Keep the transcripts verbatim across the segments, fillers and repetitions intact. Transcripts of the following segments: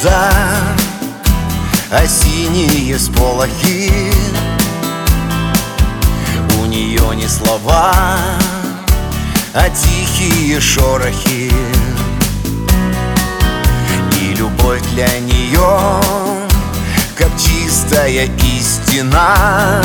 глаза, осенние сполохи. У нее не слова, а тихие шорохи. И любовь для нее, как чистая истина.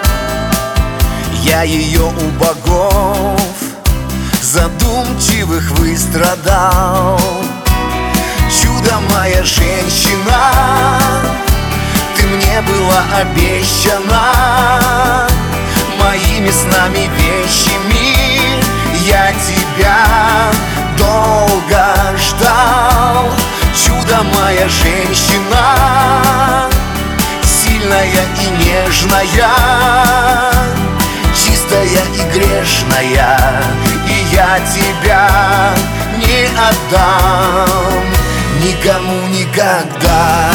Я ее у богов задумчивых выстрадал. Чудо, моя женщина, ты мне была обещана. Моими снами вещами я тебя долго ждал. Чудо, моя женщина, сильная и нежная, чистая и грешная, и я тебя не отдам никому никогда.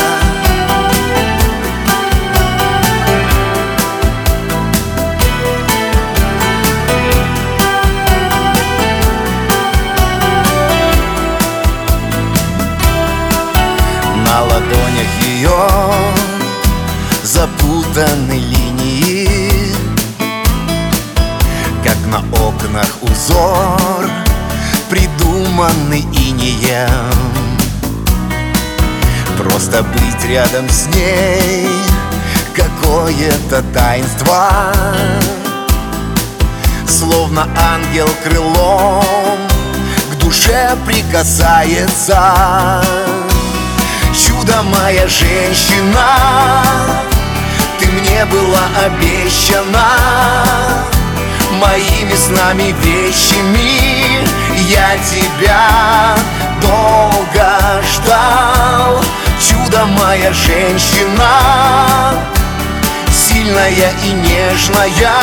На ладонях ее запутаны линии, как на окнах узор, придуманный инеем. Просто быть рядом с ней какое-то таинство, словно ангел крылом к душе прикасается. Чудо, моя женщина, ты мне была обещана. Моими снами вещами я тебя долго ждал. Чудо, моя женщина, сильная и нежная,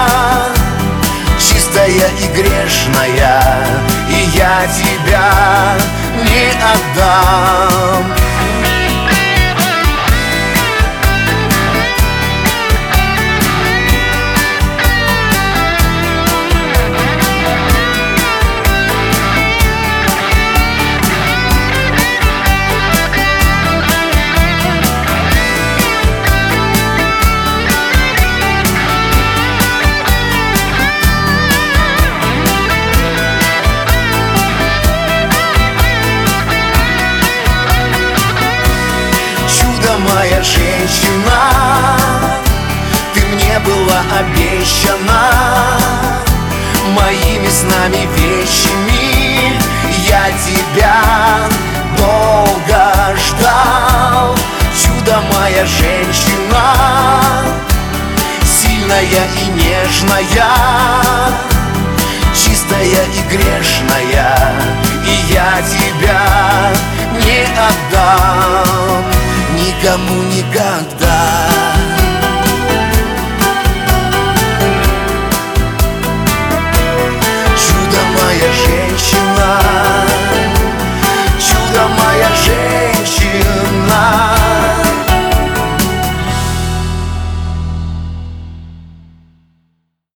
чистая и грешная, и я тебя не отдам. Моя женщина, ты мне была обещана. Моими снами вещами я тебя долго ждал. Чудо, моя женщина, сильная и нежная, чистая и грешная, и я тебя не отдам никому никогда.